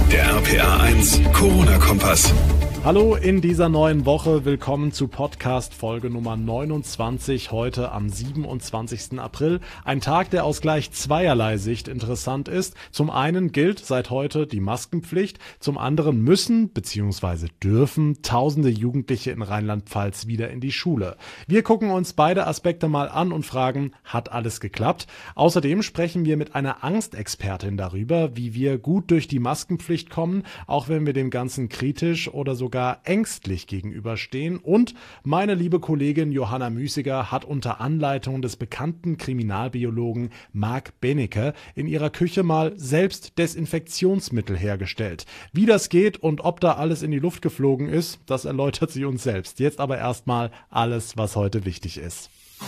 Der RPA 1 Corona-Kompass. Hallo in dieser neuen Woche, willkommen zu Podcast Folge Nummer 29, heute am 27. April. Ein Tag, der aus gleich zweierlei Sicht interessant ist. Zum einen gilt seit heute die Maskenpflicht, zum anderen müssen bzw. dürfen tausende Jugendliche in Rheinland-Pfalz wieder in die Schule. Wir gucken uns beide Aspekte mal an und fragen, hat alles geklappt? Außerdem sprechen wir mit einer Angstexpertin darüber, wie wir gut durch die Maskenpflicht kommen, auch wenn wir dem Ganzen kritisch oder sogar ängstlich gegenüberstehen. Und meine liebe Kollegin Johanna Müßiger hat unter Anleitung des bekannten Kriminalbiologen Marc Benecke in ihrer Küche mal selbst Desinfektionsmittel hergestellt. Wie das geht und ob da alles in die Luft geflogen ist, das erläutert sie uns selbst. Jetzt aber erstmal alles, was heute wichtig ist.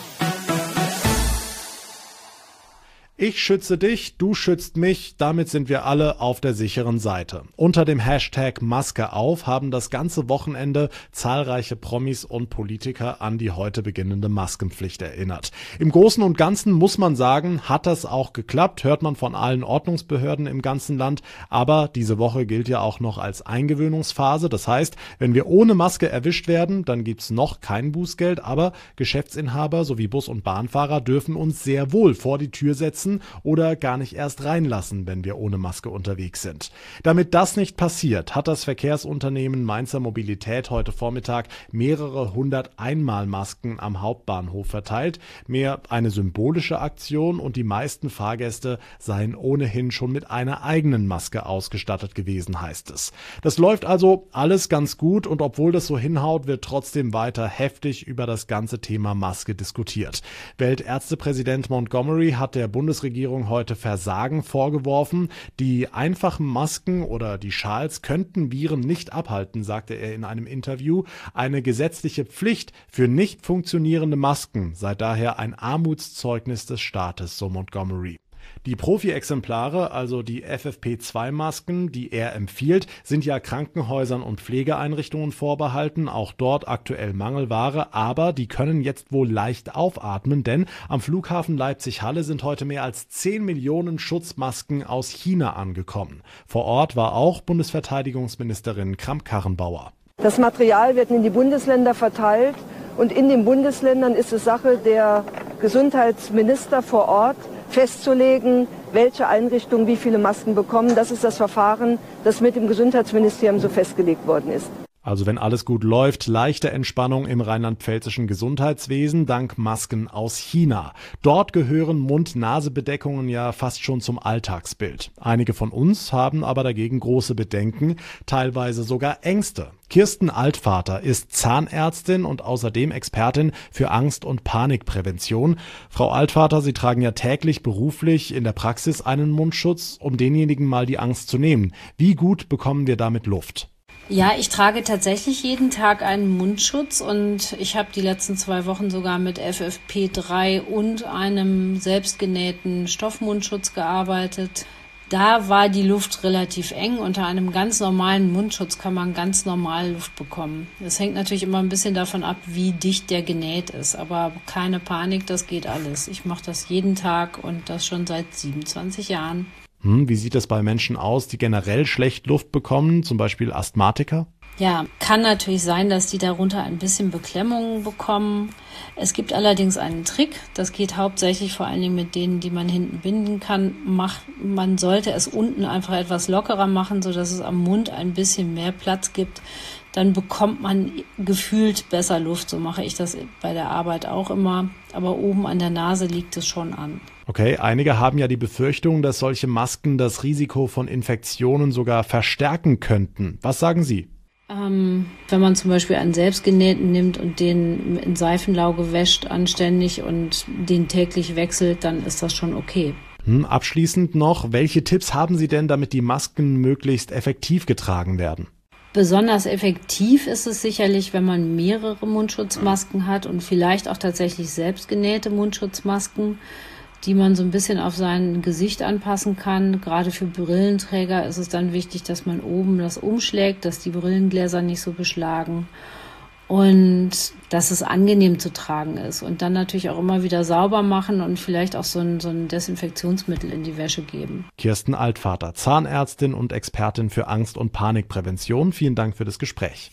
Ich schütze dich, du schützt mich, damit sind wir alle auf der sicheren Seite. Unter dem Hashtag Maske auf haben das ganze Wochenende zahlreiche Promis und Politiker an die heute beginnende Maskenpflicht erinnert. Im Großen und Ganzen muss man sagen, hat das auch geklappt, hört man von allen Ordnungsbehörden im ganzen Land. Aber diese Woche gilt ja auch noch als Eingewöhnungsphase. Das heißt, wenn wir ohne Maske erwischt werden, dann gibt's noch kein Bußgeld. Aber Geschäftsinhaber sowie Bus- und Bahnfahrer dürfen uns sehr wohl vor die Tür setzen oder gar nicht erst reinlassen, wenn wir ohne Maske unterwegs sind. Damit das nicht passiert, hat das Verkehrsunternehmen Mainzer Mobilität heute Vormittag mehrere 100 Einmalmasken am Hauptbahnhof verteilt. Mehr eine symbolische Aktion und die meisten Fahrgäste seien ohnehin schon mit einer eigenen Maske ausgestattet gewesen, heißt es. Das läuft also alles ganz gut und obwohl das so hinhaut, wird trotzdem weiter heftig über das ganze Thema Maske diskutiert. Weltärztepräsident Montgomery hat der Bundesregierung heute Versagen vorgeworfen. Die einfachen Masken oder die Schals könnten Viren nicht abhalten, sagte er in einem Interview. Eine gesetzliche Pflicht für nicht funktionierende Masken sei daher ein Armutszeugnis des Staates, so Montgomery. Die Profi-Exemplare, also die FFP2-Masken, die er empfiehlt, sind ja Krankenhäusern und Pflegeeinrichtungen vorbehalten, auch dort aktuell Mangelware, aber die können jetzt wohl leicht aufatmen, denn am Flughafen Leipzig-Halle sind heute mehr als 10 Millionen Schutzmasken aus China angekommen. Vor Ort war auch Bundesverteidigungsministerin Kramp-Karrenbauer. Das Material wird in die Bundesländer verteilt und in den Bundesländern ist es Sache der Gesundheitsminister vor Ort, festzulegen, welche Einrichtungen wie viele Masken bekommen. Das ist das Verfahren, das mit dem Gesundheitsministerium so festgelegt worden ist. Also wenn alles gut läuft, leichte Entspannung im rheinland-pfälzischen Gesundheitswesen dank Masken aus China. Dort gehören Mund-Nase-Bedeckungen ja fast schon zum Alltagsbild. Einige von uns haben aber dagegen große Bedenken, teilweise sogar Ängste. Kirsten Altvater ist Zahnärztin und außerdem Expertin für Angst- und Panikprävention. Frau Altvater, Sie tragen ja täglich beruflich in der Praxis einen Mundschutz, um denjenigen mal die Angst zu nehmen. Wie gut bekommen wir damit Luft? Ja, ich trage tatsächlich jeden Tag einen Mundschutz und ich habe die letzten 2 Wochen sogar mit FFP3 und einem selbstgenähten Stoffmundschutz gearbeitet. Da war die Luft relativ eng. Unter einem ganz normalen Mundschutz kann man ganz normal Luft bekommen. Es hängt natürlich immer ein bisschen davon ab, wie dicht der genäht ist. Aber keine Panik, das geht alles. Ich mache das jeden Tag und das schon seit 27 Jahren. Wie sieht das bei Menschen aus, die generell schlecht Luft bekommen, zum Beispiel Asthmatiker? Ja, kann natürlich sein, dass die darunter ein bisschen Beklemmungen bekommen. Es gibt allerdings einen Trick, das geht hauptsächlich vor allen Dingen mit denen, die man hinten binden kann. Man sollte es unten einfach etwas lockerer machen, sodass es am Mund ein bisschen mehr Platz gibt. Dann bekommt man gefühlt besser Luft. So mache ich das bei der Arbeit auch immer. Aber oben an der Nase liegt es schon an. Okay, einige haben ja die Befürchtung, dass solche Masken das Risiko von Infektionen sogar verstärken könnten. Was sagen Sie? Wenn man zum Beispiel einen selbstgenähten nimmt und den in Seifenlauge wäscht anständig und den täglich wechselt, dann ist das schon okay. Abschließend noch, welche Tipps haben Sie denn, damit die Masken möglichst effektiv getragen werden? Besonders effektiv ist es sicherlich, wenn man mehrere Mundschutzmasken hat und vielleicht auch tatsächlich selbstgenähte Mundschutzmasken, die man so ein bisschen auf sein Gesicht anpassen kann. Gerade für Brillenträger ist es dann wichtig, dass man oben das umschlägt, dass die Brillengläser nicht so beschlagen. und dass es angenehm zu tragen ist. Und dann natürlich auch immer wieder sauber machen und vielleicht auch so ein Desinfektionsmittel in die Wäsche geben. Kirsten Altvater, Zahnärztin und Expertin für Angst- und Panikprävention. Vielen Dank für das Gespräch.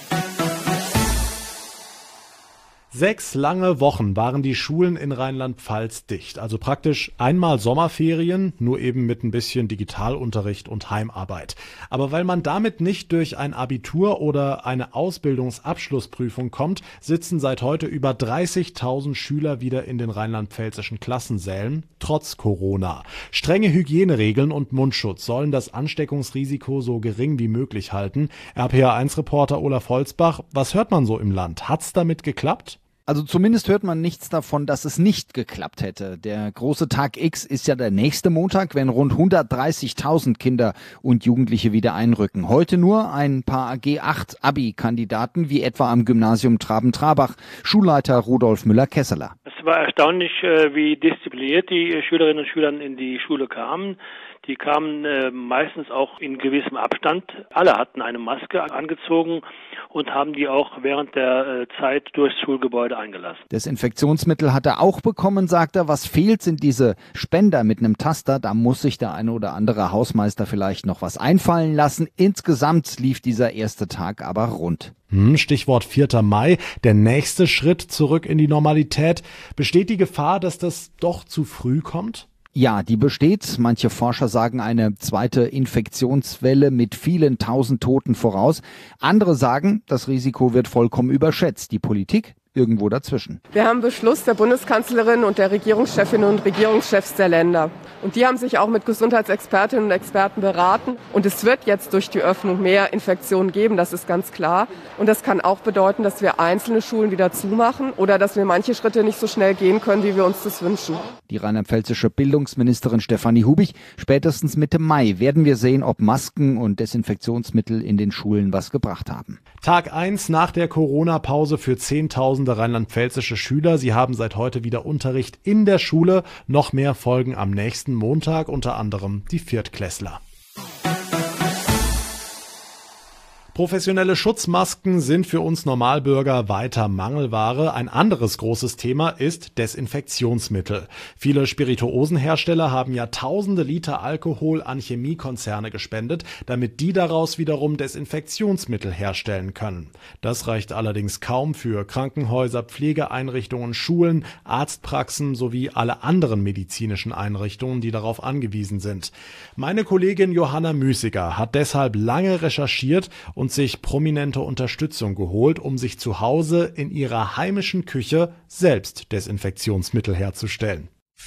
6 lange Wochen waren die Schulen in Rheinland-Pfalz dicht. Also praktisch einmal Sommerferien, nur eben mit ein bisschen Digitalunterricht und Heimarbeit. Aber weil man damit nicht durch ein Abitur oder eine Ausbildungsabschlussprüfung kommt, sitzen seit heute über 30.000 Schüler wieder in den rheinland-pfälzischen Klassensälen, trotz Corona. Strenge Hygieneregeln und Mundschutz sollen das Ansteckungsrisiko so gering wie möglich halten. RPA1-Reporter Olaf Holzbach, was hört man so im Land? Hat's damit geklappt? Also zumindest hört man nichts davon, dass es nicht geklappt hätte. Der große Tag X ist ja der nächste Montag, wenn rund 130.000 Kinder und Jugendliche wieder einrücken. Heute nur ein paar G8-Abi-Kandidaten, wie etwa am Gymnasium Traben-Trabach. Schulleiter Rudolf Müller-Kesseler. Es war erstaunlich, wie diszipliniert die Schülerinnen und Schüler in die Schule kamen. Die kamen meistens auch in gewissem Abstand. Alle hatten eine Maske angezogen und haben die auch während der Zeit durchs Schulgebäude eingelassen. Desinfektionsmittel hat er auch bekommen, sagt er. Was fehlt, sind diese Spender mit einem Taster. Da muss sich der eine oder andere Hausmeister vielleicht noch was einfallen lassen. Insgesamt lief dieser erste Tag aber rund. Stichwort 4. Mai, der nächste Schritt zurück in die Normalität. Besteht die Gefahr, dass das doch zu früh kommt? Ja, die besteht. Manche Forscher sagen eine zweite Infektionswelle mit vielen tausend Toten voraus. Andere sagen, das Risiko wird vollkommen überschätzt. Die Politik irgendwo dazwischen. Wir haben Beschluss der Bundeskanzlerin und der Regierungschefinnen und Regierungschefs der Länder. Und die haben sich auch mit Gesundheitsexpertinnen und Experten beraten. Und es wird jetzt durch die Öffnung mehr Infektionen geben, das ist ganz klar. Und das kann auch bedeuten, dass wir einzelne Schulen wieder zumachen oder dass wir manche Schritte nicht so schnell gehen können, wie wir uns das wünschen. Die rheinland-pfälzische Bildungsministerin Stefanie Hubich, spätestens Mitte Mai werden wir sehen, ob Masken und Desinfektionsmittel in den Schulen was gebracht haben. Tag 1 nach der Corona-Pause für Zehntausende rheinland-pfälzische Schüler. Sie haben seit heute wieder Unterricht in der Schule. Noch mehr folgen am nächsten Montag, unter anderem die Viertklässler. Professionelle Schutzmasken sind für uns Normalbürger weiter Mangelware. Ein anderes großes Thema ist Desinfektionsmittel. Viele Spirituosenhersteller haben ja tausende Liter Alkohol an Chemiekonzerne gespendet, damit die daraus wiederum Desinfektionsmittel herstellen können. Das reicht allerdings kaum für Krankenhäuser, Pflegeeinrichtungen, Schulen, Arztpraxen sowie alle anderen medizinischen Einrichtungen, die darauf angewiesen sind. Meine Kollegin Johanna Müßiger hat deshalb lange recherchiert und sich prominente Unterstützung geholt, um sich zu Hause in ihrer heimischen Küche selbst Desinfektionsmittel herzustellen.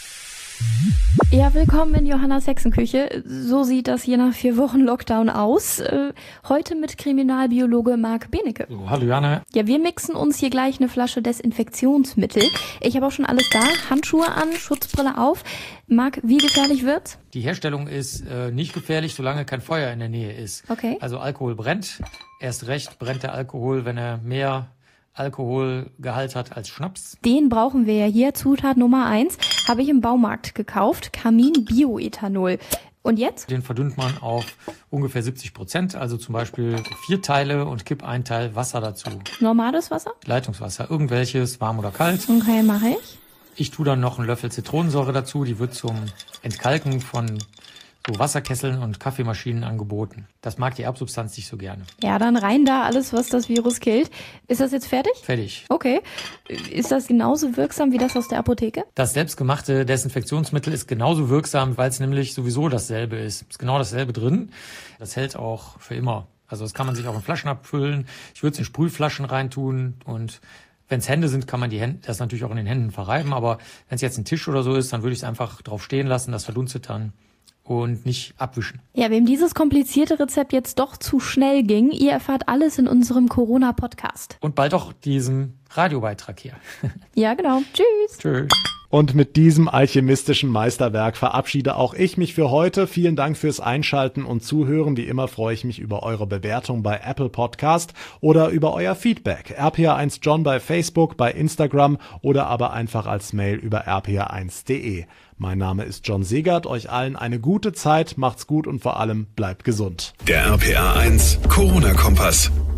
Ja, willkommen in Johannas Hexenküche. So sieht das je nach 4 Wochen Lockdown aus. Heute mit Kriminalbiologe Marc Benecke. So, hallo Jana. Ja, wir mixen uns hier gleich eine Flasche Desinfektionsmittel. Ich habe auch schon alles da. Handschuhe an, Schutzbrille auf. Marc, wie gefährlich wird's? Die Herstellung ist nicht gefährlich, solange kein Feuer in der Nähe ist. Okay. Also Alkohol brennt. Erst recht brennt der Alkohol, wenn er mehr Alkoholgehalt hat als Schnaps. Den brauchen wir ja hier. Zutat Nummer 1 habe ich im Baumarkt gekauft. Camin Bioethanol. Und jetzt? Den verdünnt man auf ungefähr 70%, also zum Beispiel 4 Teile und kipp 1 Teil Wasser dazu. Normales Wasser? Leitungswasser, irgendwelches, warm oder kalt. Okay, mache ich. Ich tue dann noch einen Löffel Zitronensäure dazu, die wird zum Entkalken von so Wasserkesseln und Kaffeemaschinen angeboten. Das mag die Erbsubstanz nicht so gerne. Ja, dann rein da alles, was das Virus killt. Ist das jetzt fertig? Fertig. Okay. Ist das genauso wirksam wie das aus der Apotheke? Das selbstgemachte Desinfektionsmittel ist genauso wirksam, weil es nämlich sowieso dasselbe ist. Ist genau dasselbe drin. Das hält auch für immer. Also das kann man sich auch in Flaschen abfüllen. Ich würde es in Sprühflaschen reintun und wenn es Hände sind, kann man das natürlich auch in den Händen verreiben. Aber wenn es jetzt ein Tisch oder so ist, dann würde ich es einfach drauf stehen lassen. Das verdunstet dann. Und nicht abwischen. Ja, wem dieses komplizierte Rezept jetzt doch zu schnell ging, ihr erfahrt alles in unserem Corona-Podcast. Und bald auch diesem Radiobeitrag hier. Ja, genau. Tschüss. Tschüss. Und mit diesem alchemistischen Meisterwerk verabschiede auch ich mich für heute. Vielen Dank fürs Einschalten und Zuhören. Wie immer freue ich mich über eure Bewertung bei Apple Podcast oder über euer Feedback. RPA1 John bei Facebook, bei Instagram oder aber einfach als Mail über rpa1.de. Mein Name ist John Segert. Euch allen eine gute Zeit, macht's gut und vor allem bleibt gesund. Der RPA1 Corona-Kompass.